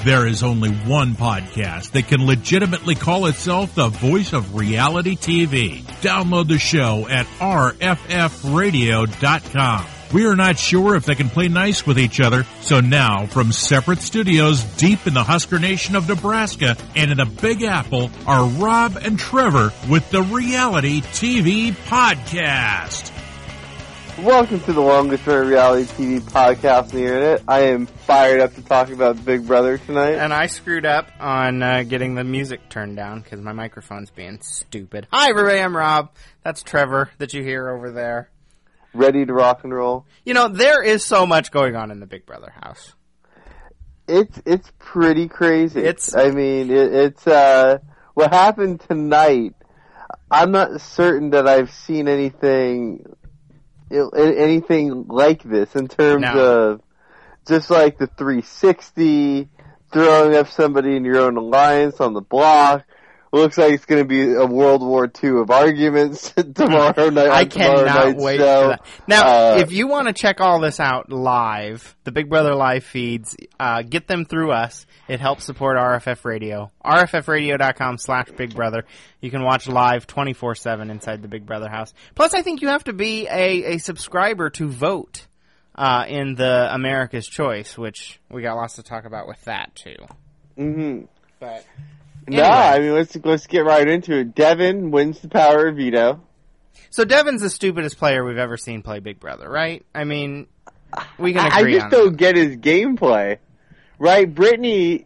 There is only one podcast that can legitimately call itself the voice of reality TV. Download the show at rffradio.com. We are not sure if they can play nice with each other, so now, from separate studios deep in the Husker Nation of Nebraska and in the Big Apple, are Rob and Trevor with the Reality TV Podcast. Welcome to the longest running reality TV podcast on the internet. I am fired up to talk about Big Brother tonight. And I screwed up on getting the music turned down because my microphone's being stupid. Hi, everybody, I'm Rob. That's Trevor that you hear over there. Ready to rock and roll. You know, there is so much going on in the Big Brother house. It's pretty crazy. It's what happened tonight. I'm not certain that I've seen anything like this in terms of just like the 360, throwing up somebody in your own alliance on the block. It looks like it's going to be a World War II of arguments tomorrow night. I cannot wait for that. Now, if you want to check all this out live, the Big Brother live feeds, get them through us. It helps support RFF Radio. rffradio.com/BigBrother. You can watch live 24/7 inside the Big Brother house. Plus, I think you have to be a subscriber to vote in the America's Choice, which we got lots to talk about with that, too. Mm-hmm. But... Anyway. No, I mean, let's get right into it. Devin wins the power of veto. So Devin's the stupidest player we've ever seen play Big Brother, right? I mean, we can agree on that. I just don't get his gameplay, right? Brittany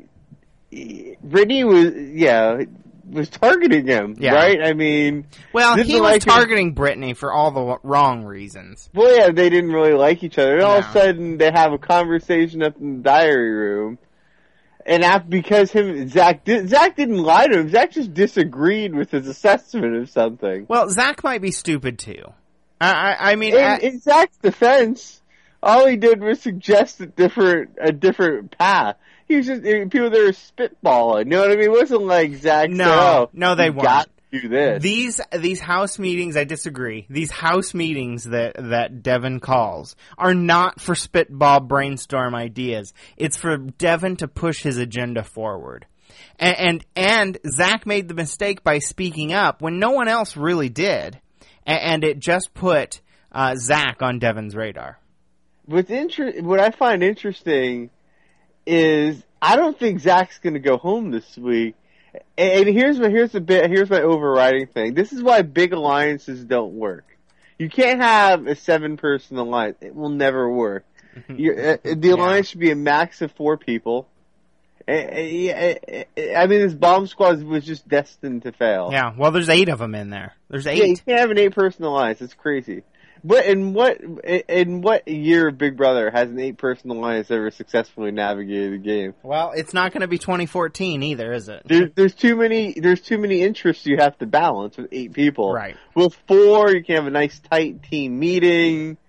was targeting him, right? I mean... Well, he was targeting Brittany for all the wrong reasons. Well, yeah, they didn't really like each other. And all of a sudden, they have a conversation up in the diary room. And because Zach didn't lie to him. Zach just disagreed with his assessment of something. Well, Zach might be stupid too. I mean, in Zach's defense, all he did was suggest a different path. He was just people that were spitballing. You know what I mean? It wasn't like Zach said, no, they weren't. Got to do this. These house meetings, I disagree. These house meetings that Devin calls are not for spitball brainstorm ideas. It's for Devin to push his agenda forward. And Zach made the mistake by speaking up when no one else really did. And it just put Zach on Devin's radar. What I find interesting is I don't think Zach's going to go home this week. And here's my overriding thing. This is why big alliances don't work. You can't have a 7-person alliance. It will never work. The alliance should be a max of 4 people. I mean, this bomb squad was just destined to fail. Yeah, well, there's 8 of them in there. There's 8. Yeah, you can't have an 8-person alliance. It's crazy. But in what year of Big Brother has an 8-person alliance ever successfully navigated the game? Well, it's not going to be 2014 either, is it? There's too many interests you have to balance with 8 people. Right. With 4, you can have a nice tight team meeting,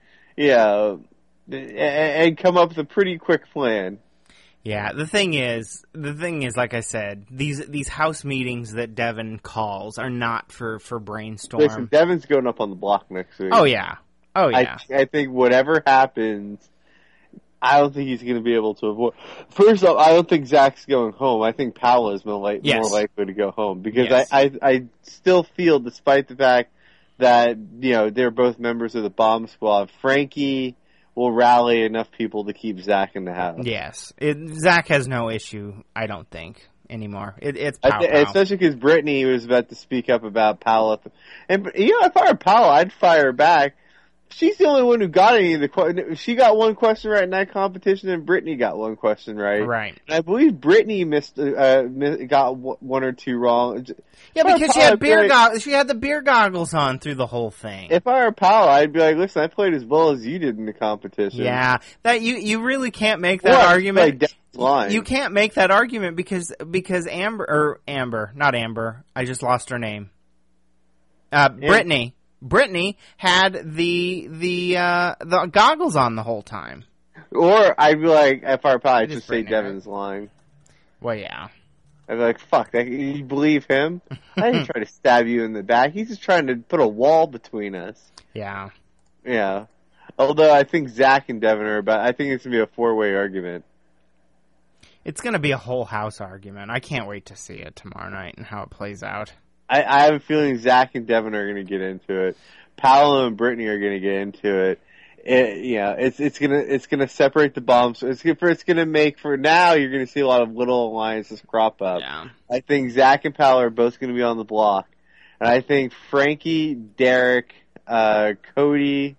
and come up with a pretty quick plan. Yeah, the thing is, like I said, these house meetings that Devin calls are not for brainstorm. Listen, Devin's going up on the block next week. Oh yeah. I think whatever happens, I don't think he's going to be able to avoid. First off, I don't think Zach's going home. I think Paola is more likely to go home because I still feel, despite the fact that they're both members of the bomb squad, Frankie will rally enough people to keep Zach in the house. Yes. Zach has no issue, I don't think, anymore. It's Paola. Especially because Brittany was about to speak up about Paola. And, if I were Paola, I'd fire her back. She's the only one who got any of the questions. She got one question right in that competition, and Brittany got one question right. Right. And I believe Brittany got 1 or 2 wrong. Yeah, because she had the beer goggles on through the whole thing. If I were Paola, I'd be like, listen, I played as well as you did in the competition. Yeah, that you really can't make that argument. You can't make that argument because Amber, not Amber. I just lost her name. Brittany. Brittany had the goggles on the whole time. Or I'd be like, if I were Paola, I'd just say Devin's lying. Well, yeah. I'd be like, fuck, you believe him? I didn't try to stab you in the back. He's just trying to put a wall between us. Yeah. Yeah. Although I think Zach and Devin I think it's going to be a 4-way argument. It's going to be a whole house argument. I can't wait to see it tomorrow night and how it plays out. I have a feeling Zach and Devin are going to get into it. Paolo and Brittany are going to get into it. It's gonna separate the bombs. It's gonna make for now. You're gonna see a lot of little alliances crop up. Yeah. I think Zach and Paolo are both gonna be on the block, and I think Frankie, Derek, Cody,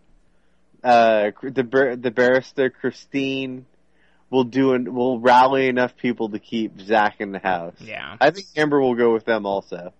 the barrister, Christine will rally enough people to keep Zach in the house. Yeah. I think Amber will go with them also.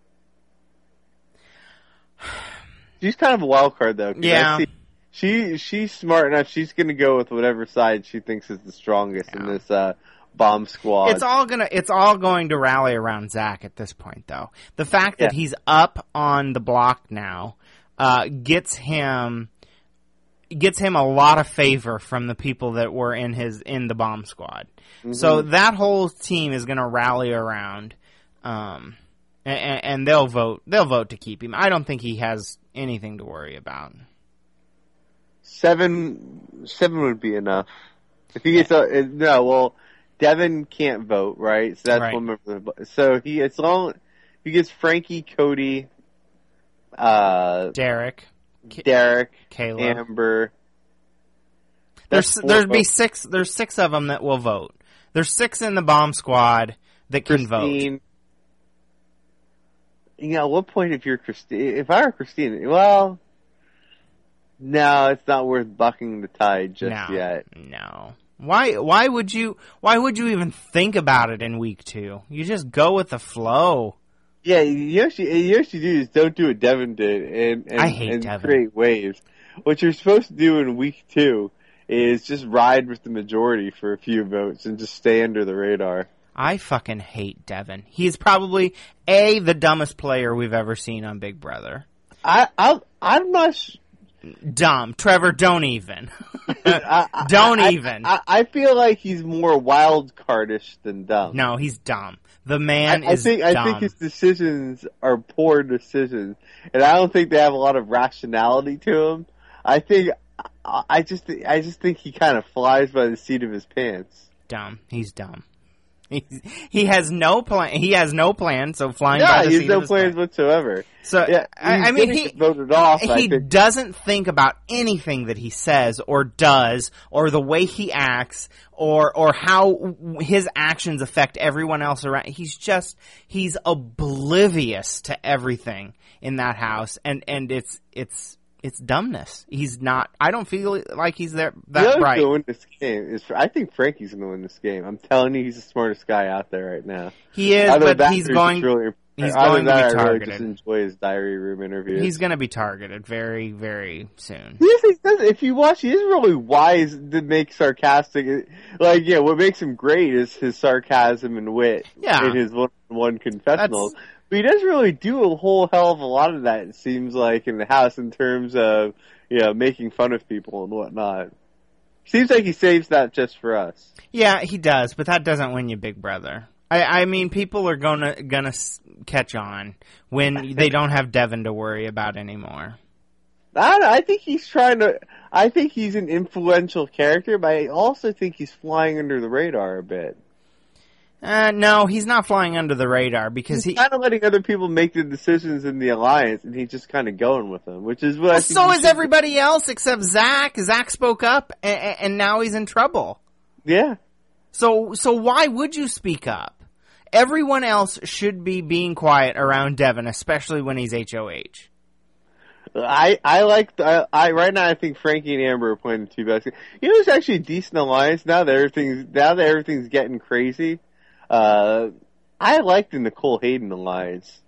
She's kind of a wild card though. Yeah. She's smart enough. She's going to go with whatever side she thinks is the strongest in this bomb squad. It's all going to rally around Zach at this point, though. The fact that he's up on the block now gets him a lot of favor from the people that were in the bomb squad. Mm-hmm. So that whole team is going to rally around, and they'll vote to keep him. I don't think he has anything to worry about. Seven would be enough. If he gets Devin can't vote, right? So that's right. one member. So he gets Frankie, Cody, Derek, Kayla, Amber. There's 6 of them that will vote. There's 6 in the bomb squad that can vote. At what point if you're Christine? If I were Christine, well. No, it's not worth bucking the tide just yet. No. Why would you even think about it in week 2? You just go with the flow. Yeah, you know what you do is don't do what Devin did I hate Devin. Create waves. What you're supposed to do in week 2 is just ride with the majority for a few votes and just stay under the radar. I fucking hate Devin. He's probably the dumbest player we've ever seen on Big Brother. I'm not dumb. Trevor, don't even. Even. I feel like he's more wild cardish than dumb. No, he's dumb. The man is dumb. I think his decisions are poor decisions, and I don't think they have a lot of rationality to them. I just think he kind of flies by the seat of his pants. Dumb. He's dumb. He has no plan. He has no plan. So flying by the seat of his pants. he has no plans whatsoever. So yeah, I mean, he voted off. He doesn't think about anything that he says or does, or the way he acts, or how his actions affect everyone else around. He's oblivious to everything in that house, and it's dumbness. He's not. I don't feel like he's that bright. Win this game I think Frankie's going to win this game. I'm telling you, he's the smartest guy out there right now. He is, but he's going to be targeted. I really just enjoy his diary room interviews. He's going to be targeted very, very soon. Yes, he does. If you watch, he is really wise to make sarcastic. What makes him great is his sarcasm and wit in his one-on-one confessionals. But he doesn't really do a whole hell of a lot of that, it seems like, in the house in terms of, making fun of people and whatnot. Seems like he saves that just for us. Yeah, he does, but that doesn't win you Big Brother. I mean, people are gonna catch on when they don't have Devin to worry about anymore. I think he's trying to. I think he's an influential character, but I also think he's flying under the radar a bit. No, he's not flying under the radar because he's kind of letting other people make the decisions in the alliance, and he's just kind of going with them, which is what I think. So is everybody else except Zach. Zach spoke up, and now he's in trouble. Yeah. So why would you speak up? Everyone else should be being quiet around Devin, especially when he's HOH. Right now I think Frankie and Amber are playing the two best. It's actually a decent alliance now that everything's getting crazy. I like the Nicole Hayden alliance.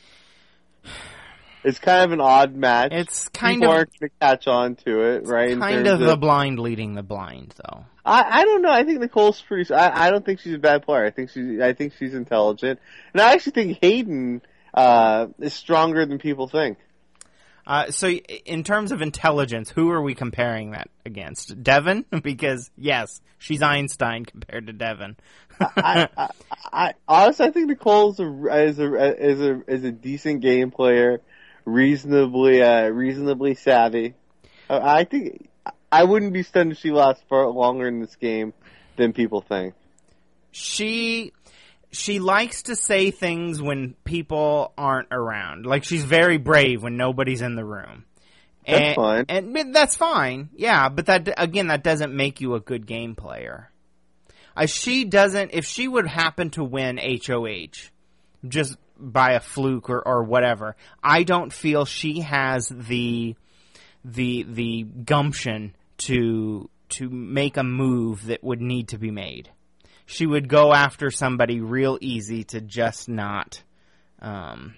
It's kind of an odd match. It's kind People of aren't going to catch on to it, right? Kind of the blind leading the blind, though. I don't know. I think Nicole's pretty. I don't think she's a bad player. I think she's intelligent, and I actually think Hayden is stronger than people think. So in terms of intelligence, who are we comparing that against? Devin? Because yes, she's Einstein compared to Devin. I honestly, I think Nicole's is a decent game player, reasonably savvy. I think I wouldn't be stunned if she lasts far longer in this game than people think. She likes to say things when people aren't around. Like, she's very brave when nobody's in the room. That's fine. And that's fine. Yeah, but that doesn't make you a good game player. If she would happen to win HOH just by a fluke or whatever, I don't feel she has the gumption to make a move that would need to be made. She would go after somebody real easy to just not buck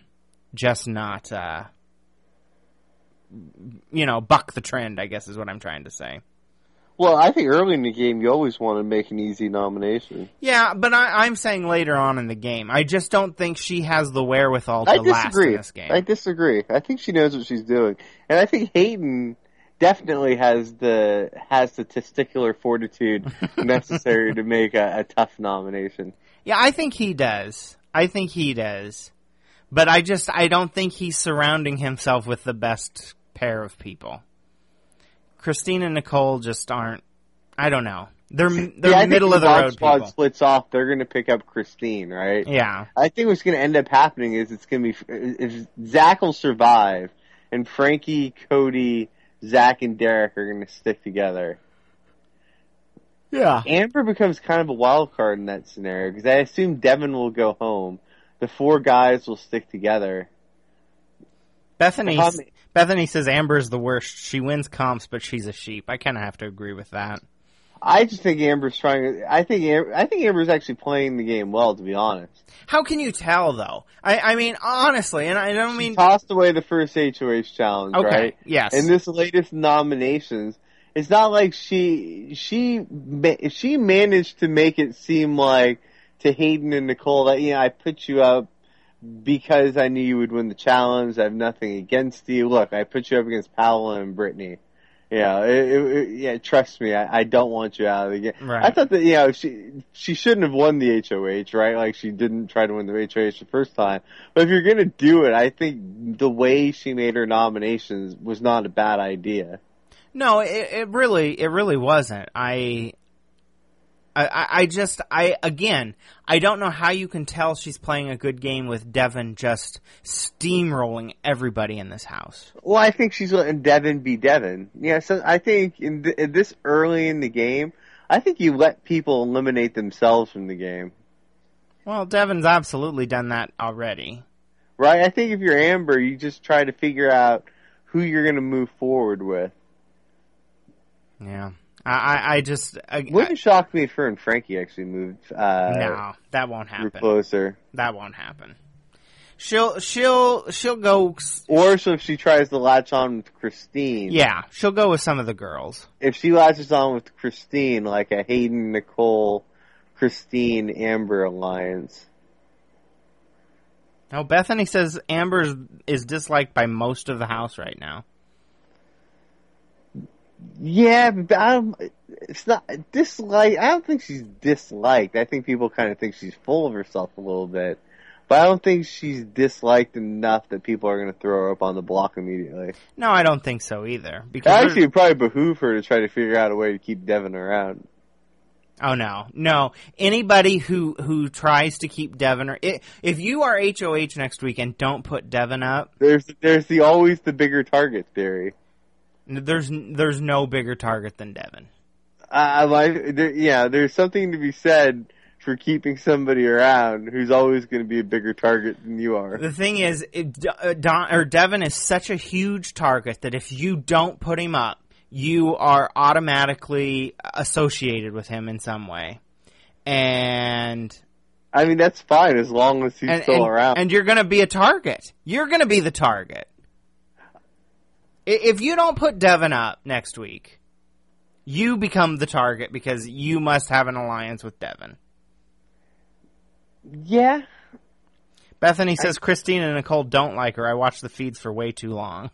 the trend, I guess is what I'm trying to say. Well, I think early in the game, you always want to make an easy nomination. Yeah, but I'm saying later on in the game. I just don't think she has the wherewithal to last in this game. I disagree. I think she knows what she's doing. And I think Hayden definitely has the testicular fortitude necessary to make a tough nomination. Yeah, I think he does. But I don't think he's surrounding himself with the best pair of people. Christine and Nicole just aren't. I don't know. They're middle of the road people. Squad splits off. They're going to pick up Christine, right? Yeah. I think what's going to end up happening is it's going to be if Zach will survive, and Frankie, Cody, Zach, and Derek are going to stick together. Yeah. Amber becomes kind of a wild card in that scenario because I assume Devin will go home. The 4 guys will stick together. Bethany says Amber's the worst. She wins comps, but she's a sheep. I kind of have to agree with that. I just think Amber's trying. I think Amber's actually playing the game well, to be honest. How can you tell, though? I mean, honestly, and I don't mean... She tossed away the first HOH challenge, right? Yes. In this latest nominations, it's not like she managed to make it seem like to Hayden and Nicole that, I put you up because I knew you would win the challenge. I have nothing against you. Look, I put you up against Paola and Brittany. Trust me, I don't want you out of the game. Right. I thought that, she shouldn't have won the HOH, right? Like, she didn't try to win the HOH the first time. But if you're gonna do it, I think the way she made her nominations was not a bad idea. No, it really wasn't. I don't know how you can tell she's playing a good game with Devin just steamrolling everybody in this house. Well, I think she's letting Devin be Devin. Yeah, so I think in this early in the game, I think you let people eliminate themselves from the game. Well, Devin's absolutely done that already. Right? I think if you're Amber, you just try to figure out who you're going to move forward with. Yeah. Wouldn't shock me if her and Frankie actually moved. No, that won't happen. Closer. That won't happen. She'll go. Or so if she tries to latch on with Christine. Yeah, she'll go with some of the girls. If she latches on with Christine, like a Hayden, Nicole, Christine, Amber alliance. No, Bethany says Amber is disliked by most of the house right now. Yeah, but it's not disliked. I don't think she's disliked. I think people kind of think she's full of herself a little bit. But I don't think she's disliked enough that people are going to throw her up on the block immediately. No, I don't think so either. Because actually, it'd probably behoove her to try to figure out a way to keep Devin around. Oh, no. Anybody who tries to keep Devin... If you are HOH next week and don't put Devin up... There's always the bigger target theory. There's no bigger target than Devin. There's something to be said for keeping somebody around who's always going to be a bigger target than you are. The thing is, Devin is such a huge target that if you don't put him up, you are automatically associated with him in some way. And... I mean, that's fine as long as he's still around. And you're going to be a target. You're going to be the target. If you don't put Devin up next week, you become the target because you must have an alliance with Devin. Yeah. Bethany says Christine and Nicole don't like her. I watched the feeds for way too long.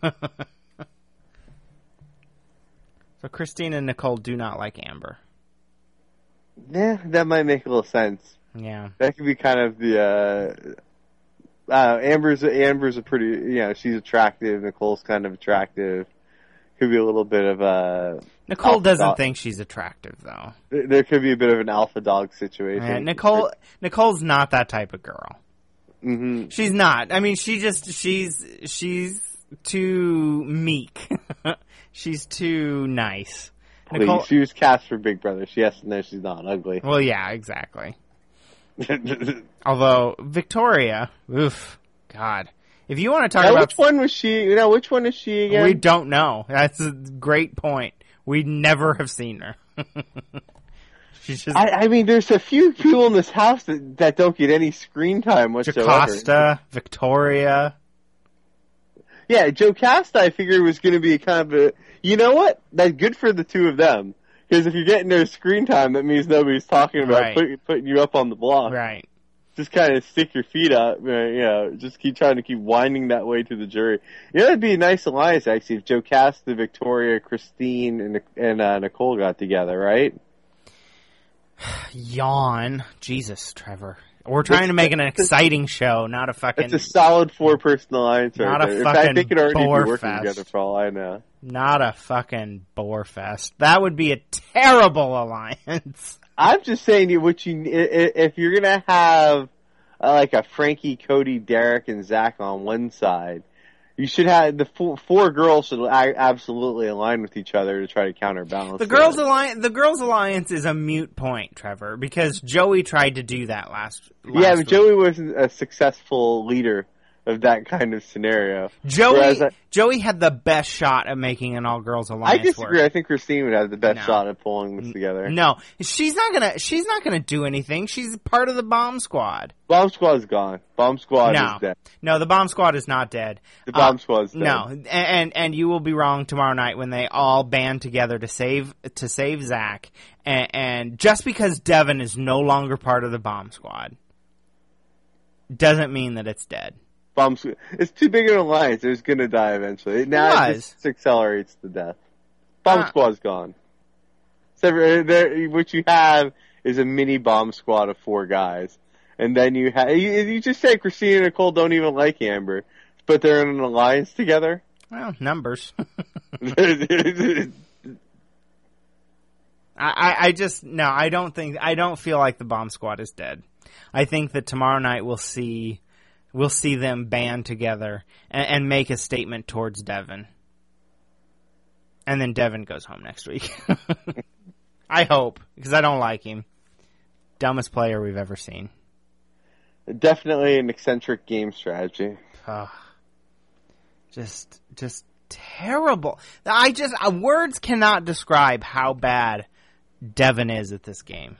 So Christine and Nicole do not like Amber. Yeah, that might make a little sense. Yeah. That could be kind of the... Amber's a pretty, she's attractive. Nicole's kind of attractive. Could be a little bit of a... Nicole alpha doesn't dog. think she's attractive, though. There could be a bit of an alpha dog situation. Yeah, Nicole's not that type of girl. Mm-hmm. She's not. I mean, she's too meek. She's too nice. Please, she was cast for Big Brother. Yes, no, she's not ugly. Well, yeah, exactly. Although Victoria, oof, God. If you want to talk about which one was she? Which one is she again? We don't know. That's a great point. We never have seen her. She's just I mean, there's a few people in this house that don't get any screen time whatsoever. Jocasta, Victoria. Yeah, Jocasta, I figured was going to be kind of a. You know what? That's good for the two of them. Because if you're getting their screen time, that means nobody's talking about Right. putting you up on the block. Right. Just kind of stick your feet up. Just keep trying to keep winding that way to the jury. That'd be a nice alliance, actually, if Jocasta, Victoria, Christine, and Nicole got together, right? Yawn. Jesus, Trevor. We're trying to make an exciting show, not a fucking... It's a solid four-person alliance right Not a there. fucking In fact, they could already be bore working fest. together for all I know. Not a fucking bore fest. That would be a terrible alliance. I'm just saying, if you're gonna have like a Frankie, Cody, Derek, and Zach on one side, you should have the four girls should absolutely align with each other to try to counterbalance. The girls' alliance is a mute point, Trevor, because Joey tried to do that last Yeah, but week. Joey wasn't a successful leader of that kind of scenario. Joey had the best shot at making an all-girls alliance I disagree. work. I think Christine would have the best No. shot at pulling this together. No, she's not gonna do anything. She's part of the bomb squad. Bomb Squad's gone. Bomb Squad is dead. No, the bomb squad is not dead. The Bomb Squad's dead. No, and you will be wrong tomorrow night when they all band together to save Zach. And just because Devin is no longer part of the bomb squad doesn't mean that it's dead. It's too big an alliance. It's going to die eventually. Now it just accelerates the death. Bomb Squad's gone. So what you have is a mini bomb squad of 4 guys. And then you have... You just said Christina and Nicole don't even like Amber. But they're in an alliance together? Well, numbers. I don't feel like the bomb squad is dead. I think that tomorrow night we'll see them band together and make a statement towards Devin. And then Devin goes home next week. I hope, because I don't like him. Dumbest player we've ever seen. Definitely an eccentric game strategy. Just terrible. Words cannot describe how bad Devin is at this game.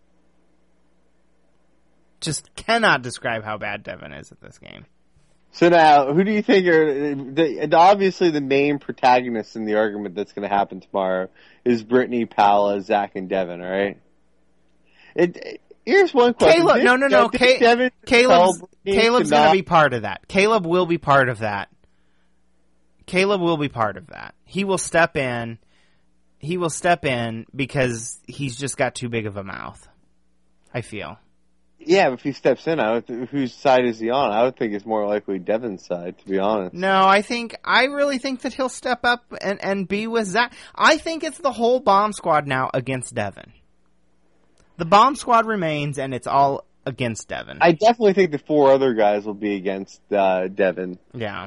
Just cannot describe how bad Devin is at this game. So now, who do you think are obviously the main protagonists in the argument that's going to happen tomorrow is Brittany, Paola, Zach, and Devin, right? Here's one question. Caleb, Caleb's going to be part of that. Caleb will be part of that. He will step in. Because he's just got too big of a mouth, I feel. Yeah, but if he steps in, whose side is he on? I would think it's more likely Devin's side, to be honest. No, I really think that he'll step up and be with Zach. I think it's the whole bomb squad now against Devin. The bomb squad remains, and it's all against Devin. I definitely think the 4 other guys will be against Devin. Yeah.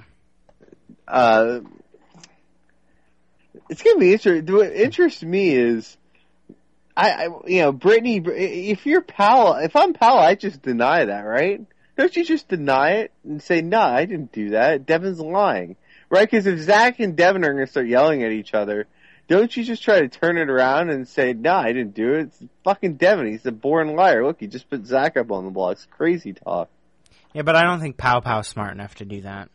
It's going to be interesting. What interests me is, Brittany, if I'm Paola, I just deny that, right? Don't you just deny it and say, no, I didn't do that. Devin's lying. Right? Because if Zach and Devin are going to start yelling at each other, don't you just try to turn it around and say, no, I didn't do it. It's fucking Devin. He's a born liar. Look, he just put Zach up on the block. It's crazy talk. Yeah, but I don't think Pow Pow's smart enough to do that.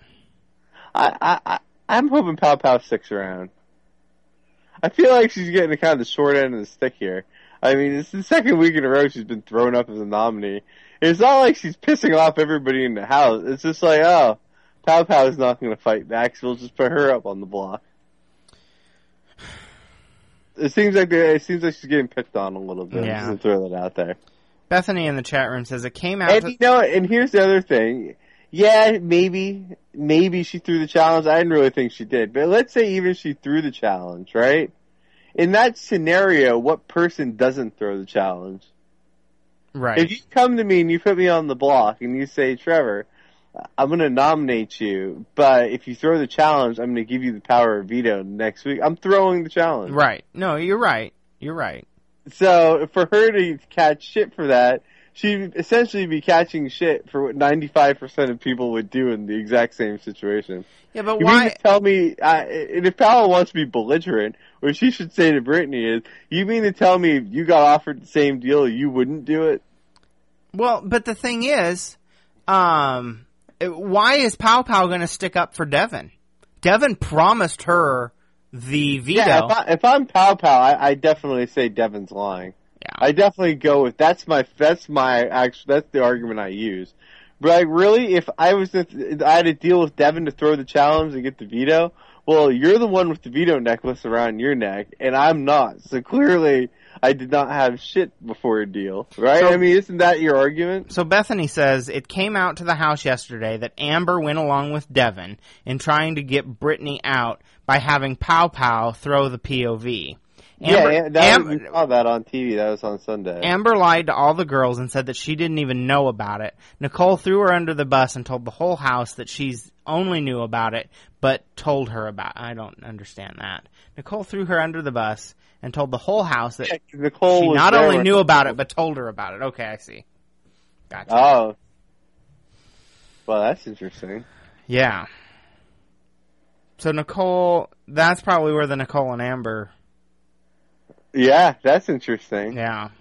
I'm hoping Pow Pow sticks around. I feel like she's getting kind of the short end of the stick here. I mean, it's the second week in a row she's been thrown up as a nominee. It's not like she's pissing off everybody in the house. It's just like, oh, Pow Pow is not going to fight back, so we'll just put her up on the block. It seems like she's getting picked on a little bit. Yeah. Just to throw that out there. Bethany in the chat room says it came out. And and here's the other thing. Yeah, maybe she threw the challenge. I didn't really think she did, but let's say even she threw the challenge, right? in that scenario, what person doesn't throw the challenge? Right. If you come to me and you put me on the block and you say, Trevor, I'm going to nominate you, but if you throw the challenge, I'm going to give you the power of veto next week. I'm throwing the challenge. Right. No, you're right. You're right. So for her to catch shit for that, she'd essentially be catching shit for what 95% of people would do in the exact same situation. Yeah, but You why? mean to tell me, and if Paola wants to be belligerent, what she should say to Brittany is, you mean to tell me if you got offered the same deal, you wouldn't do it? Well, but the thing is, why is Pow Pow going to stick up for Devin? Devin promised her the veto. Yeah, if I'm Pow Pow, I definitely say Devin's lying. Yeah. I definitely go with that's the argument I use. But like, really, if I had to deal with Devin to throw the challenge and get the veto, well, you're the one with the veto necklace around your neck, and I'm not. So clearly, I did not have shit before a deal, right? So, I mean, isn't that your argument? So Bethany says, it came out to the house yesterday that Amber went along with Devin in trying to get Brittany out by having Pow Pow throw the POV. We saw that on TV. That was on Sunday. Amber lied to all the girls and said that she didn't even know about it. Nicole threw her under the bus and told the whole house that she's only knew about it, but told her about it. I don't understand that. Nicole threw her under the bus and told the whole house that Nicole she was not there only when- knew about it, but told her about it. Okay, I see. Gotcha. Oh. Well, that's interesting. Yeah. So Nicole, that's probably where the Nicole and Amber... Yeah, that's interesting. Yeah.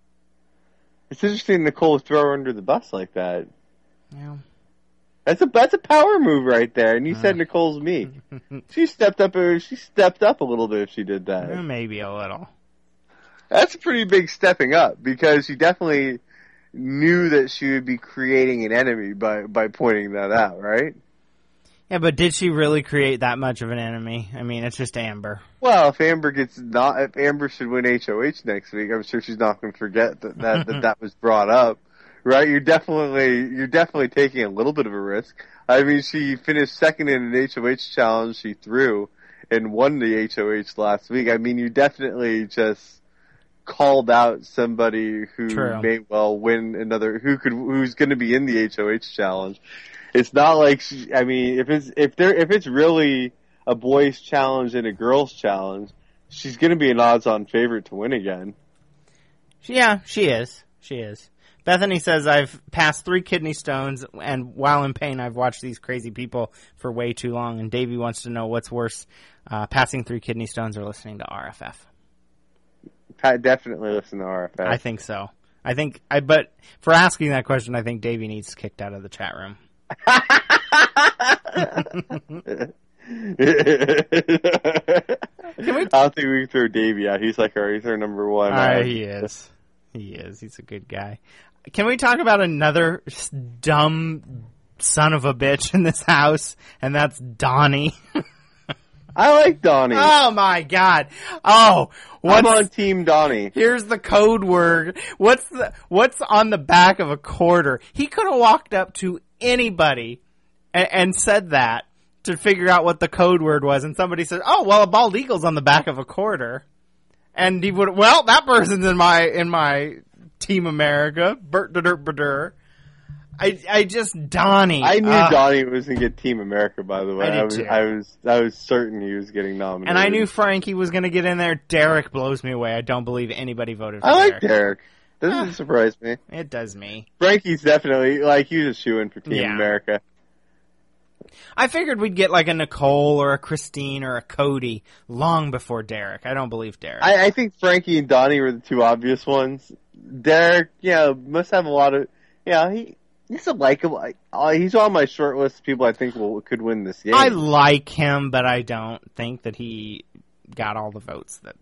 It's interesting Nicole throw her under the bus like that. Yeah. That's a power move right there. And you said Nicole's meek. She stepped up a little bit if she did that. Maybe a little. That's a pretty big stepping up because she definitely knew that she would be creating an enemy by pointing that out, right? Yeah, but did she really create that much of an enemy? I mean, it's just Amber. Well, if Amber should win HOH next week, I'm sure she's not going to forget that was brought up, right? You're definitely taking a little bit of a risk. I mean, she finished second in an HOH challenge she threw and won the HOH last week. I mean, you definitely just called out somebody who may well win who's going to be in the HOH challenge. It's not like if it's really a boys challenge and a girls challenge, she's going to be an odds-on favorite to win again. Yeah, she is. She is. Bethany says, I've passed 3 kidney stones, and while in pain, I've watched these crazy people for way too long. And Davey wants to know what's worse, passing 3 kidney stones or listening to RFF. Definitely listen to RFF. I think so. But for asking that question, I think Davey needs kicked out of the chat room. I don't think we can throw Davey out. He's our number one. He is. He is. He's a good guy. Can we talk about another dumb son of a bitch in this house? And that's Donnie. I like Donnie. Oh my god. Oh, I'm on Team Donnie. Here's the code word. What's on the back of a quarter? He could have walked up to anybody and said that to figure out what the code word was, and somebody said, "Oh, well, a bald eagle's on the back of a quarter," and he would, well, that person's in my Team America. I just Donnie. I knew Donnie was going to get Team America. By the way, I was certain he was getting nominated, and I knew Frankie was going to get in there. Derek blows me away. I don't believe anybody voted for Derek. I like Derek. Doesn't surprise me. It does me. Frankie's definitely he's a shoo-in for Team America. I figured we'd get like a Nicole or a Christine or a Cody long before Derek. I don't believe Derek. I think Frankie and Donnie were the two obvious ones. Derek, must have a lot of, he's a likable. He's on my short list of people I think could win this game. I like him, but I don't think that he got all the votes that.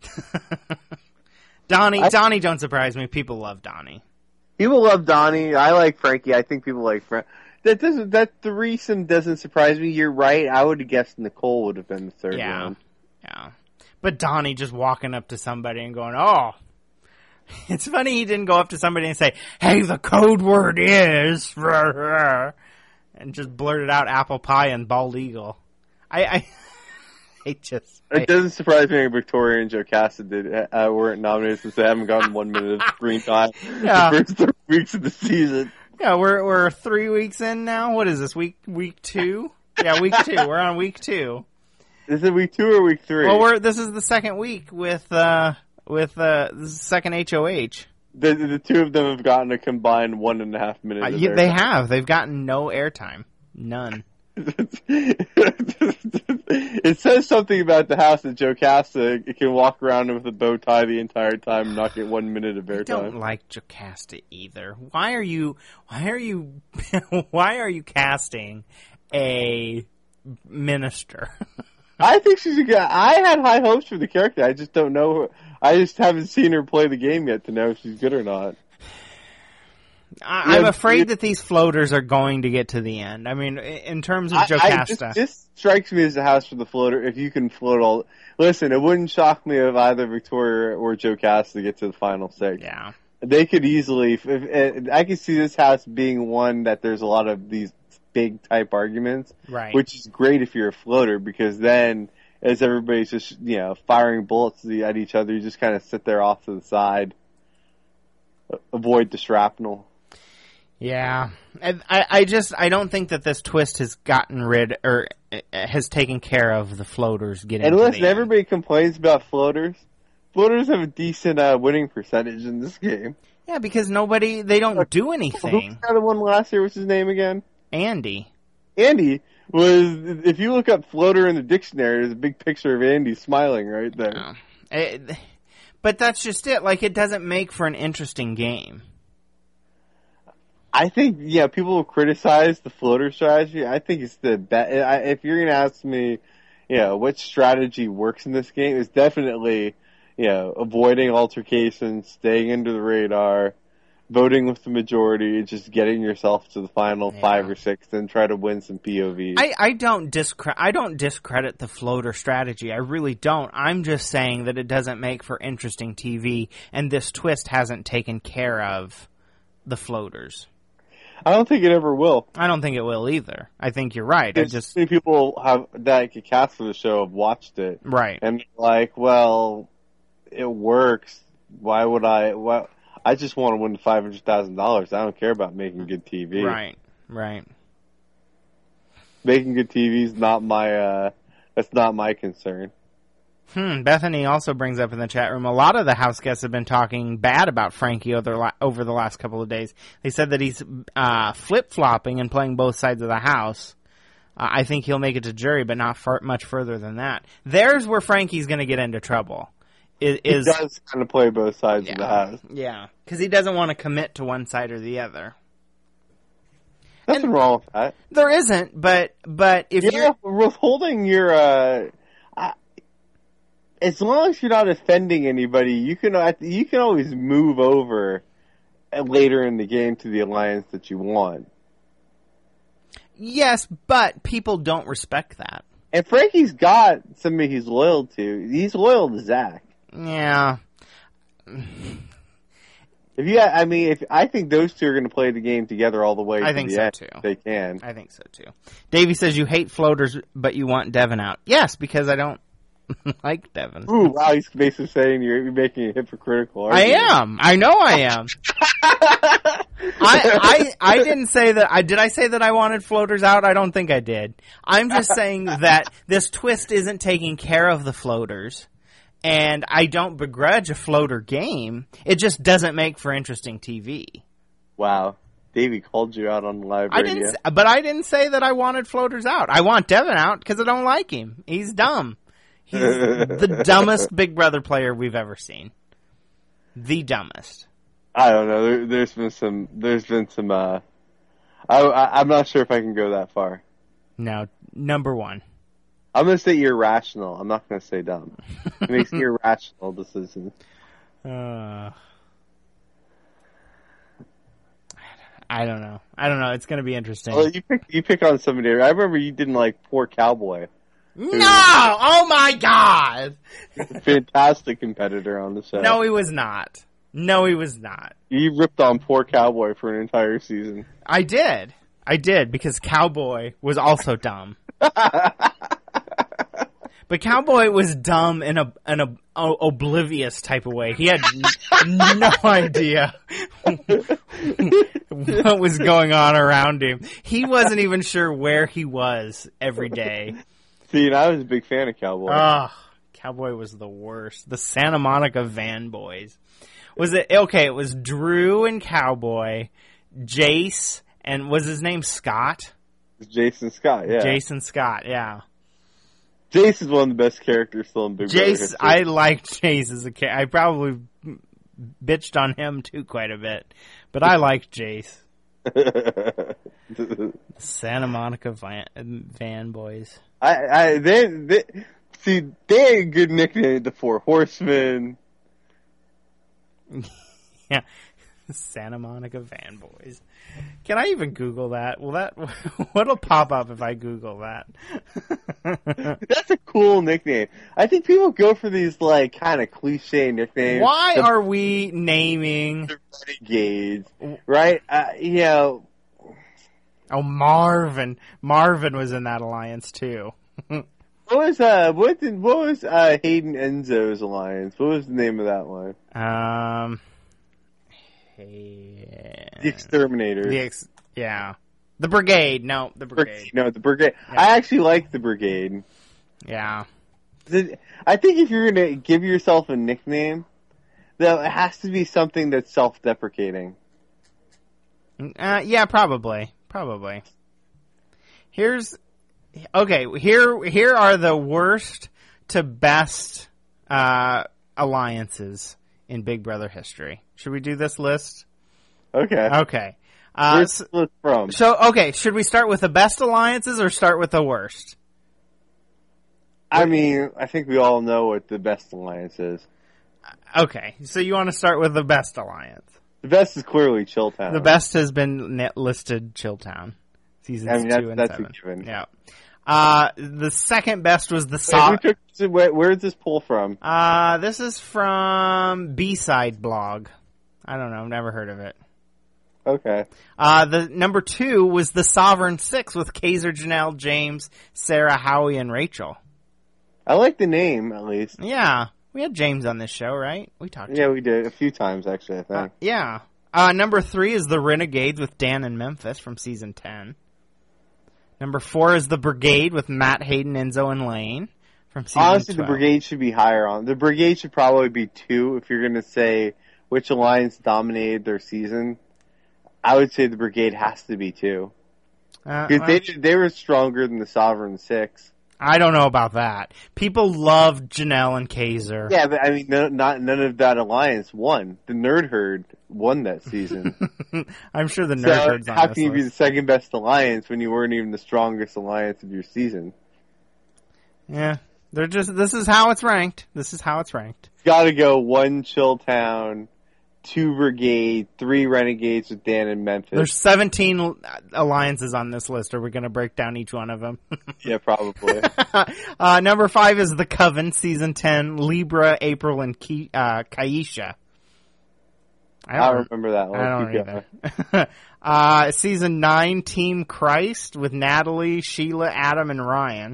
Donnie don't surprise me. People love Donnie. People love Donnie. I like Frankie. I think people like Frank. That threesome doesn't surprise me. You're right. I would have guessed Nicole would have been the third one. Yeah. But Donnie just walking up to somebody and going, "Oh." It's funny he didn't go up to somebody and say, "Hey, the code word is," and just blurted out apple pie and bald eagle. It doesn't surprise me Victoria and Jocasta weren't nominated since they haven't gotten 1 minute of screen time the first 3 weeks of the season. Yeah, we're 3 weeks in now. What is this, week 2? Yeah, week 2. We're on week 2. Is it week 2 or week 3? Well, this is the second week with the second HOH. The two of them have gotten a combined 1.5 minutes. They have. They've gotten no airtime. None. It says something about the house that Jocasta can walk around with a bow tie the entire time and not get 1 minute of airtime. I don't like Jocasta either. Why are you casting a minister? I think she's a good. I had high hopes for the character. I just don't know her. I just haven't seen her play the game yet to know if she's good or not. I'm afraid that these floaters are going to get to the end. I mean, in terms of Jocasta. This strikes me as a house for the floater. If you can float all... Listen, it wouldn't shock me if either Victoria or Jocasta get to the final 6. Yeah. They could easily... I could see this house being one that there's a lot of these big type arguments. Right. Which is great if you're a floater, because then as everybody's just, firing bullets at each other, you just kind of sit there off to the side. Avoid the shrapnel. Yeah, I don't think that this twist has gotten rid or has taken care of the floaters getting. And listen, everybody complains about floaters. Floaters have a decent winning percentage in this game. Yeah, because they don't do anything. Who's the one last year? What's his name again? Andy. Andy was. If you look up floater in the dictionary, there's a big picture of Andy smiling right there. Oh. But that's just it. Like, it doesn't make for an interesting game. I think, people will criticize the floater strategy. I think it's the best. If you're going to ask me, what strategy works in this game, it's definitely, avoiding altercations, staying under the radar, voting with the majority, just getting yourself to the final 5 or 6, then try to win some POVs. I don't discredit the floater strategy. I really don't. I'm just saying that it doesn't make for interesting TV, and this twist hasn't taken care of the floaters. I don't think it ever will. I don't think it will either. I think you're right. Many people that get cast for the show have watched it. Right. And like, well, it works. Why would I? Well, I just want to win $500,000. I don't care about making good TV. Right. Making good TV is not my, that's not my concern. Bethany also brings up in the chat room, a lot of the house guests have been talking bad about Frankie over the last couple of days. They said that he's flip-flopping and playing both sides of the house. I think he'll make it to jury, but not much further than that. There's where Frankie's going to get into trouble. He does kind of play both sides of the house. Yeah, because he doesn't want to commit to one side or the other. Nothing wrong with that. There isn't, but if you're withholding your... as long as you're not offending anybody, you can always move over later in the game to the alliance that you want. Yes, but people don't respect that. And Frankie's got somebody he's loyal to. He's loyal to Zach. Yeah. I think those two are going to play the game together all the way. I think so too. They can. I think so too. Davey says you hate floaters, but you want Devin out. Yes, because I don't like Devin. Ooh, wow, he's basically saying you're making a hypocritical argument. I am. I know I am. I didn't say that. Did I say that I wanted floaters out? I don't think I did. I'm just saying that this twist isn't taking care of the floaters, and I don't begrudge a floater game. It just doesn't make for interesting TV. Wow. Davey called you out on live radio. But I didn't say that I wanted floaters out. I want Devin out because I don't like him. He's dumb. He's the dumbest Big Brother player we've ever seen. The dumbest. I don't know. There's been some. I'm not sure if I can go that far. No, number one. I'm gonna say irrational. I'm not gonna say dumb. It makes irrational decisions. I don't know. It's gonna be interesting. Well, you pick on somebody. I remember you didn't like Poor Cowboy. No! Oh my God! He's a fantastic competitor on the show. No, he was not. You ripped on Poor Cowboy for an entire season. I did, because Cowboy was also dumb. But But Cowboy was dumb in an oblivious type of way. He had no idea what was going on around him. He wasn't even sure where he was every day. See, and I was a big fan of Cowboy. Cowboy was the worst. The Santa Monica Van Boys. Was it okay? It was Drew and Cowboy, Jace, and was his name Scott? Jason Scott, yeah. Jason Scott, yeah. Jace is one of the best characters still in Big Brother history. I liked Jace as a character. I probably bitched on him too quite a bit, but I liked Jace. Santa Monica Van Boys. They had a good nickname, the Four Horsemen. Yeah, Santa Monica Van Boys. Can I even Google that? What'll pop up if I Google that? That's a cool nickname. I think people go for these like kind of cliche nicknames. Why are we naming renegades? Right? Oh, Marvin. Marvin was in that alliance too. What was Hayden Enzo's alliance? What was the name of that one? The Exterminators. The Brigade. No, the Brigade. The Brigade. Yeah. I actually like the Brigade. Yeah. I think if you're going to give yourself a nickname, though, it has to be something that's self-deprecating. Yeah, probably. Here are the worst to best alliances in Big Brother history. Should we do this list? Okay. Where's this list from? Should we start with the best alliances or start with the worst? I mean, I think we all know what the best alliance is. Okay, so you want to start with the best alliance. The best is clearly Chilltown. The best has been listed Chilltown. Seasons 2 and 7. A given. Yeah. The second best was where is this pull from? This is from B-Side Blog. I don't know. Never heard of it. Okay. The number 2 was the Sovereign Six with Kaiser, Janelle, James, Sarah, Howie, and Rachel. I like the name, at least. Yeah. We had James on this show, right? We talked. Yeah, we did. A few times, actually, I think. Yeah. Number 3 is the Renegades with Dan and Memphis from season 10. Number 4 is the Brigade with Matt, Hayden, Enzo, and Lane from season 12. Honestly, the Brigade should be higher on. The Brigade should probably be 2 if you're going to say which alliance dominated their season. I would say the Brigade has to be 2. Because they were stronger than the Sovereign Six. I don't know about that. People loved Janelle and Kaiser. Yeah, but I mean, none of that alliance won. The Nerd Herd won that season. I'm sure the Nerd Herd's on this list. How can you be the second best alliance when you weren't even the strongest alliance of your season? Yeah, this is how it's ranked. Gotta go 1 Chilltown, 2 Brigade, 3 Renegades with Dan and Memphis. There's 17 alliances on this list. Are we going to break down each one of them? Yeah, probably. Number 5 is the Coven, season 10, Libra, April, and Kaisha. I don't remember that one. I don't either. Season 9, Team Christ with Natalie, Sheila, Adam, and Ryan.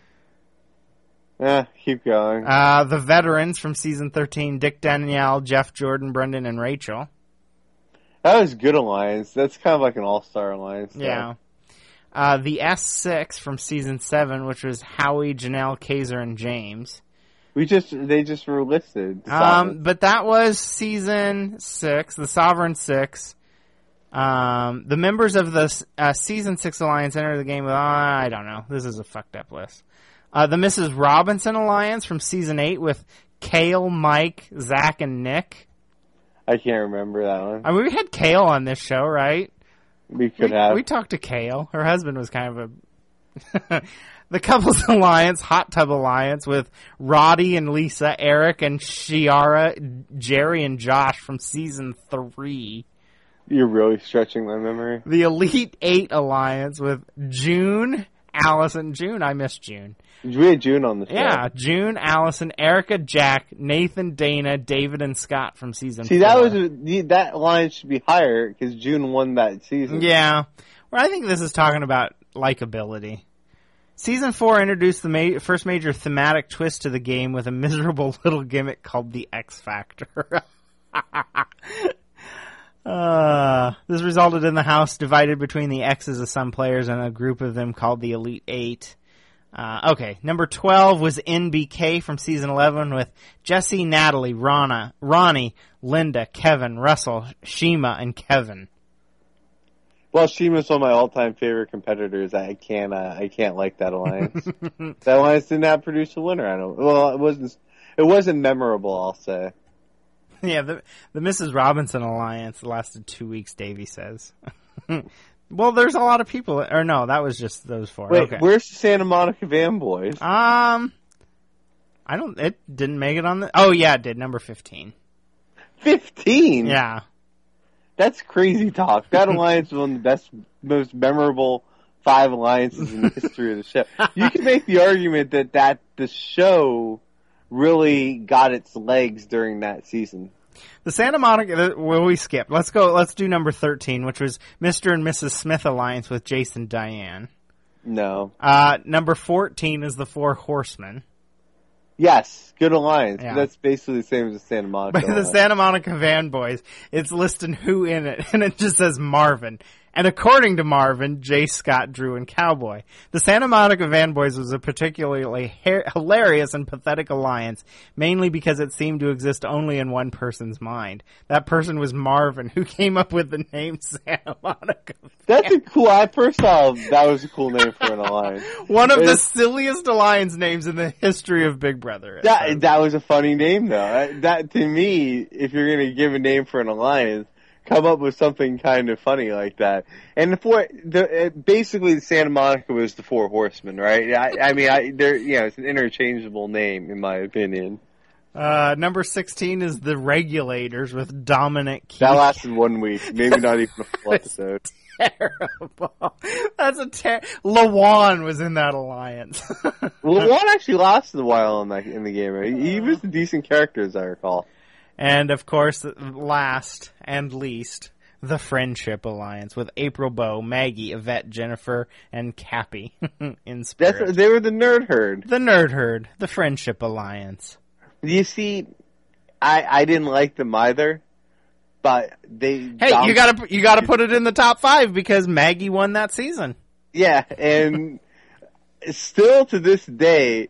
Keep going. The Veterans from season 13, Dick, Danielle, Jeff, Jordan, Brendan, and Rachel. That was a good alliance. That's kind of like an all-star alliance. Yeah. The S6 from season 7, which was Howie, Janelle, Kaiser, and James. They just were listed. But that was season 6, the Sovereign Six. The members of the season 6 alliance enter the game with, I don't know. This is a fucked up list. The Mrs. Robinson alliance from season 8 with Kale, Mike, Zach, and Nick. I can't remember that one. I mean, we had Kale on this show, right? We could have. We talked to Kale. Her husband was kind of a... The Couples Alliance, Hot Tub Alliance with Roddy and Lisa, Eric and Shiara, Jerry and Josh from season 3. You're really stretching my memory. The Elite 8 Alliance with June, Allison. I miss June. We had June on the show. Yeah, June, Allison, Erica, Jack, Nathan, Dana, David, and Scott from season 4. That alliance should be higher because June won that season. Yeah. Well, I think this is talking about likability. Season 4 introduced the first major thematic twist to the game with a miserable little gimmick called the X Factor. This resulted in the house divided between the X's of some players and a group of them called the Elite Eight. Okay, number 12 was NBK from season 11 with Jesse, Natalie, Ronnie, Linda, Kevin, Russell, Shima, and Kevin. Well, Shima's one of my all-time favorite competitors. I can't like that alliance. That alliance did not produce a winner. It wasn't memorable, I'll say. Yeah, the Mrs. Robinson alliance lasted 2 weeks, Davey says. Well, there's a lot of people. Or no, that was just those four. Wait, okay. Where's the Santa Monica Van Boys? It didn't make it on the... Oh, yeah, it did. Number 15. 15? Yeah. That's crazy talk. That alliance was one of the best, most memorable 5 alliances in the history of the show. You can make the argument that the show really got its legs during that season. The Santa Monica, well, we skipped. Let's do number 13, which was Mr. and Mrs. Smith alliance with Jason Diane. No. Number 14 is the Four Horsemen. Yes, good alliance. Yeah. That's basically the same as the Santa Monica By the Santa Monica Van Boys, it's listing who in it, and it just says Marvin. And according to Marvin, Jay, Scott, Drew, and Cowboy. The Santa Monica Van Boys was a particularly hilarious and pathetic alliance, mainly because it seemed to exist only in one person's mind. That person was Marvin, who came up with the name Santa Monica. That's a cool... I first thought that was a cool name for an alliance. One of the silliest alliance names in the history of Big Brother. That was a funny name, though. That, to me, if you're going to give a name for an alliance, come up with something kind of funny like that. And basically, Santa Monica was the Four Horsemen, right? It's an interchangeable name, in my opinion. Number 16 is the Regulators with Dominic Keith. That lasted 1 week, maybe not even a full episode. Terrible. That's Lawan was in that alliance. Lawan actually lasted a while in the game. Right? He was a decent character, as I recall. And, of course, last and least, the Friendship Alliance with April Bow, Maggie, Yvette, Jennifer, and Cappy in spirit. They were the Nerd Herd. The Nerd Herd, the Friendship Alliance. You see, I didn't like them either, but they... Hey, you gotta put it in the top 5 because Maggie won that season. Yeah, and still to this day,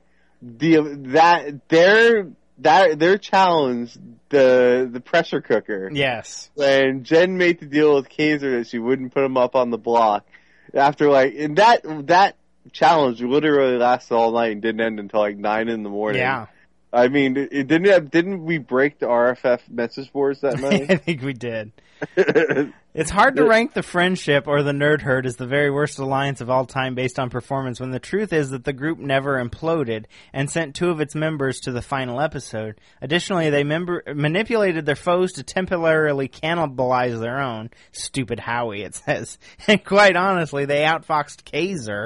their challenge, the pressure cooker. Yes. When Jen made the deal with Kaiser that she wouldn't put him up on the block, after and that challenge literally lasted all night and didn't end until 9 in the morning. Yeah. I mean, didn't we break the RFF message boards that night? I think we did. It's hard to rank the Friendship or the Nerd Herd as the very worst alliance of all time based on performance when the truth is that the group never imploded and sent 2 of its members to the final episode. Additionally, they manipulated their foes to temporarily cannibalize their own. Stupid Howie, it says. And quite honestly, they outfoxed Kaiser,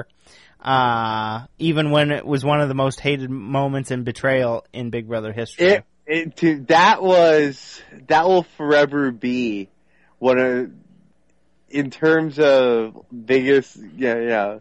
even when it was one of the most hated moments in betrayal in Big Brother history. That will forever be one of, in terms of biggest, kind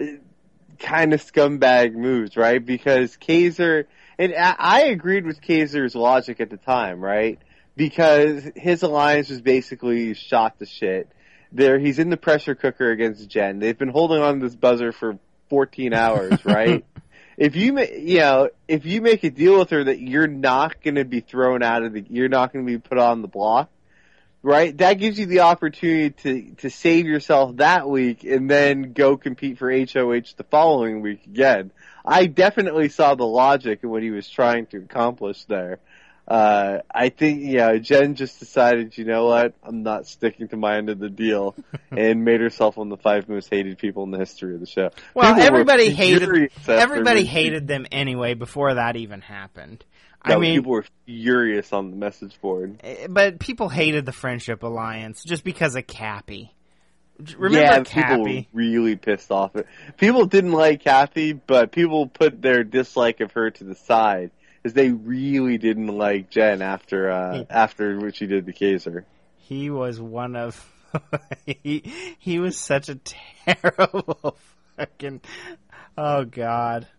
of scumbag moves, right? Because Kaiser, and I agreed with Kaiser's logic at the time, right? Because his alliance was basically shot to shit. He's in the pressure cooker against Jen. They've been holding on to this buzzer for 14 hours, right? If you make a deal with her that you're not going to be thrown you're not going to be put on the block, right? That gives you the opportunity to save yourself that week and then go compete for HOH the following week again. I definitely saw the logic in what he was trying to accomplish there. I think, Jen just decided, you know what, I'm not sticking to my end of the deal, and made herself one of the 5 most hated people in the history of the show. Well, everybody hated them anyway before that even happened. People were furious on the message board. But people hated the Friendship Alliance just because of Cappy. Remember Cappy? People were really pissed off. People didn't like Kathy, but people put their dislike of her to the side. Because they really didn't like Jen after what she did to Kaiser. He was one of he was such a terrible fucking Oh, God.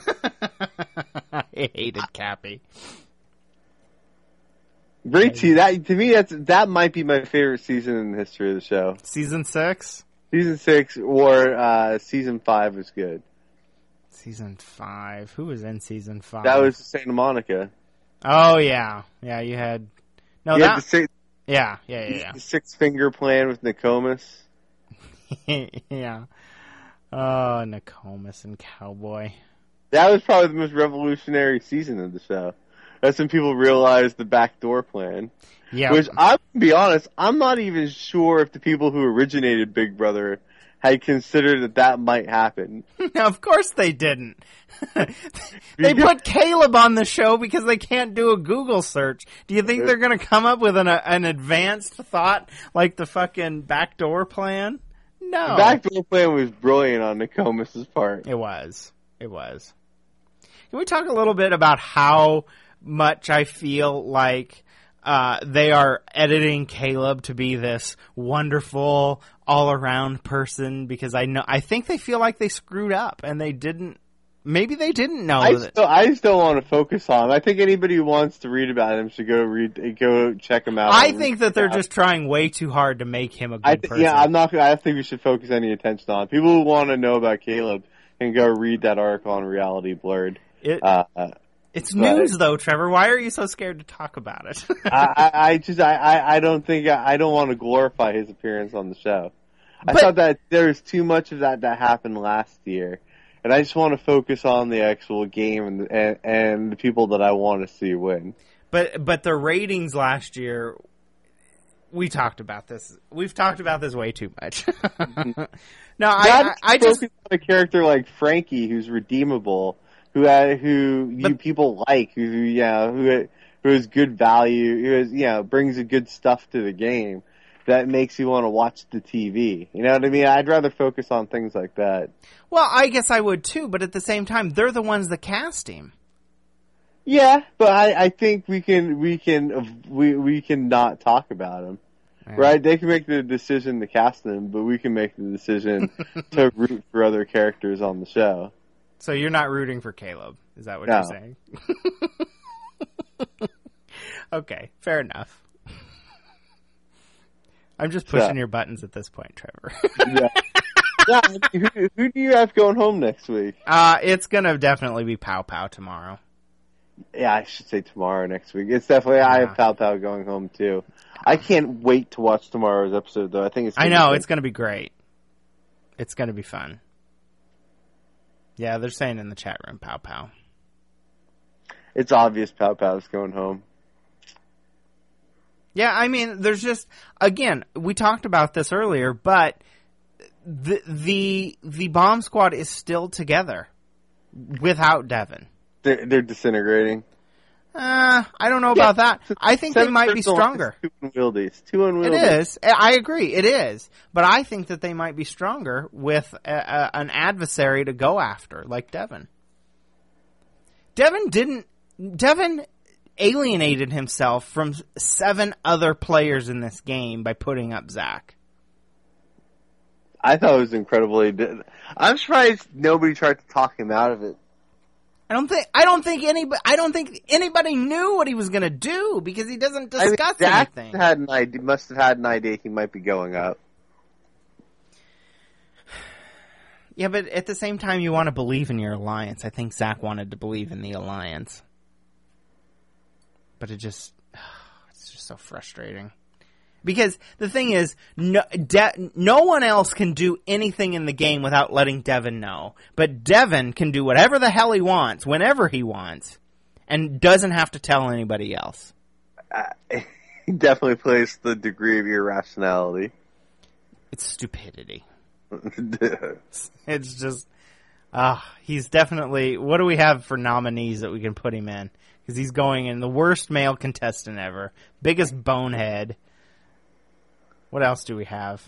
I hated Cappy. Great season. That, to me, that might be my favorite season in the history of the show. Season 6? Season 6 or Season 5 was good. Season 5. Who was in Season 5? That was Santa Monica. Oh, yeah. Yeah, you had... No, You that... had the Yeah. The six-finger plan with Nokomis. Yeah. Oh, Nokomis and Cowboy. That was probably the most revolutionary season of the show. That's when people realized the backdoor plan. Yeah. Which, I'm to be honest, I'm not even sure if the people who originated Big Brother had considered that might happen. Of course they didn't. They put Caleb on the show because they can't do a Google search. Do you think they're going to come up with an advanced thought like the fucking backdoor plan? No. The backdoor plan was brilliant on Nokomis' part. It was. Can we talk a little bit about how much I feel like they are editing Caleb to be this wonderful all-around person? Because I think they feel like they screwed up and they didn't. Maybe they didn't know. I just don't want to focus on him. I think anybody who wants to read about him should go check him out. I think that they're just trying way too hard to make him a good person. Yeah, I don't think we should focus any attention on him. People who want to know about Caleb can go read that article on Reality Blurred. It's news, though, Trevor. Why are you so scared to talk about it? I don't want to glorify his appearance on the show. I thought that there was too much of that happened last year, and I just want to focus on the actual game and the people that I want to see win. But the ratings last year, we talked about this. We've talked about this way too much. No, I just focus on a character like Frankie, who's redeemable, who people like, who has good value, who brings a good stuff to the game that makes you want to watch the TV. You know what I mean? I'd rather focus on things like that. Well, I guess I would too, but at the same time, they're the ones that cast him. Yeah, but I think we can not talk about him. Right? They can make the decision to cast him, but we can make the decision to root for other characters on the show. So you're not rooting for Caleb, is that what you're saying? Okay, fair enough. I'm just pushing your buttons at this point, Trevor. Who do you have going home next week? It's gonna definitely be Pow Pow tomorrow. Yeah, I should say tomorrow next week. It's definitely, I have Pow Pow going home too. I can't wait to watch tomorrow's episode though. I think it's gonna be great. It's gonna be fun. Yeah, they're saying in the chat room, Pow Pow. It's obvious Pow Pow's going home. Yeah, I mean, there's just, again, we talked about this earlier, but the bomb squad is still together without Devin. They're disintegrating. I don't know about that. I think they might be stronger. It's too unwieldy. It is. I agree. It is. But I think that they might be stronger with an adversary to go after, like Devin. Devin alienated himself from 7 other players in this game by putting up Zach. I thought it was incredibly. I'm surprised nobody tried to talk him out of it. I don't think anybody knew what he was going to do because he doesn't discuss anything. Zach must have had an idea he might be going up. Yeah, but at the same time, you want to believe in your alliance. I think Zach wanted to believe in the alliance. But it's just so frustrating. Because the thing is, no one else can do anything in the game without letting Devin know. But Devin can do whatever the hell he wants, whenever he wants, and doesn't have to tell anybody else. He definitely plays the degree of irrationality. It's stupidity. It's just... he's definitely... What do we have for nominees that we can put him in? Because he's going in the worst male contestant ever. Biggest bonehead. What else do we have?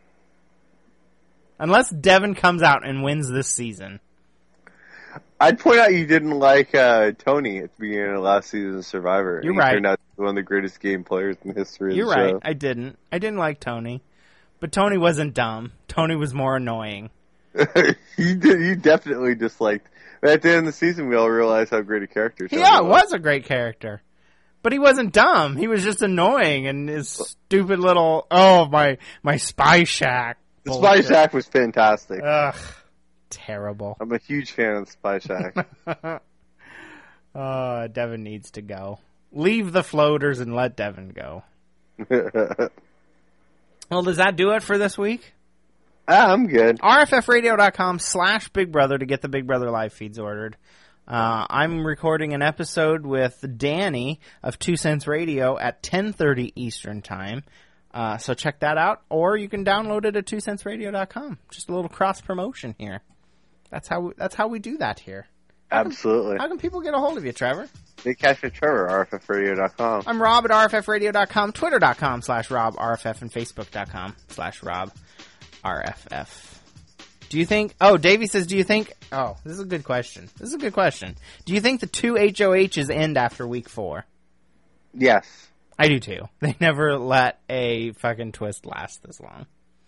Unless Devin comes out and wins this season. I'd point out you didn't like Tony at the beginning of last season's Survivor. You're right. He turned out to be one of the greatest game players in the history of the show. I didn't like Tony. But Tony wasn't dumb. Tony was more annoying. You definitely disliked. At the end of the season, we all realized how great a character. Yeah, it was a great character. But he wasn't dumb. He was just annoying, and his stupid little, my Spy Shack. The Spy Shack was fantastic. Ugh, terrible. I'm a huge fan of the Spy Shack. Devin needs to go. Leave the floaters and let Devin go. Well, does that do it for this week? I'm good. RFFradio.com/Big Brother to get the Big Brother live feeds ordered. I'm recording an episode with Danny of 2 Cents Radio at 10:30 Eastern Time. So check that out, or you can download it at 2centsradio.com. Just a little cross promotion here. That's how we do that here. Absolutely. How can people get a hold of you, Trevor? They catch me, Trevor, RFFradio.com. I'm Rob at RFFradio.com, Twitter.com/Rob RFF, and Facebook.com/Rob RFF. Do you think... Oh, Davey says, do you think... Oh, this is a good question. Do you think the 2 HOHs end after week 4? Yes. I do too. They never let a fucking twist last this long.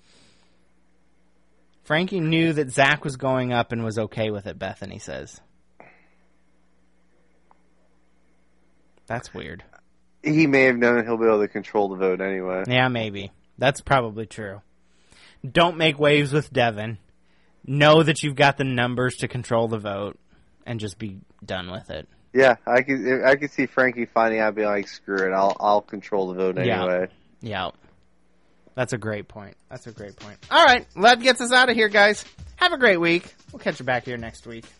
Frankie knew that Zach was going up and was okay with it, Bethany says. That's weird. He may have known he'll be able to control the vote anyway. Yeah, maybe. That's probably true. Don't make waves with Devin. Know that you've got the numbers to control the vote, and just be done with it. Yeah, I could see Frankie finding out, being like, "Screw it, I'll control the vote anyway." Yeah. That's a great point. All right, well, that gets us out of here, guys. Have a great week. We'll catch you back here next week.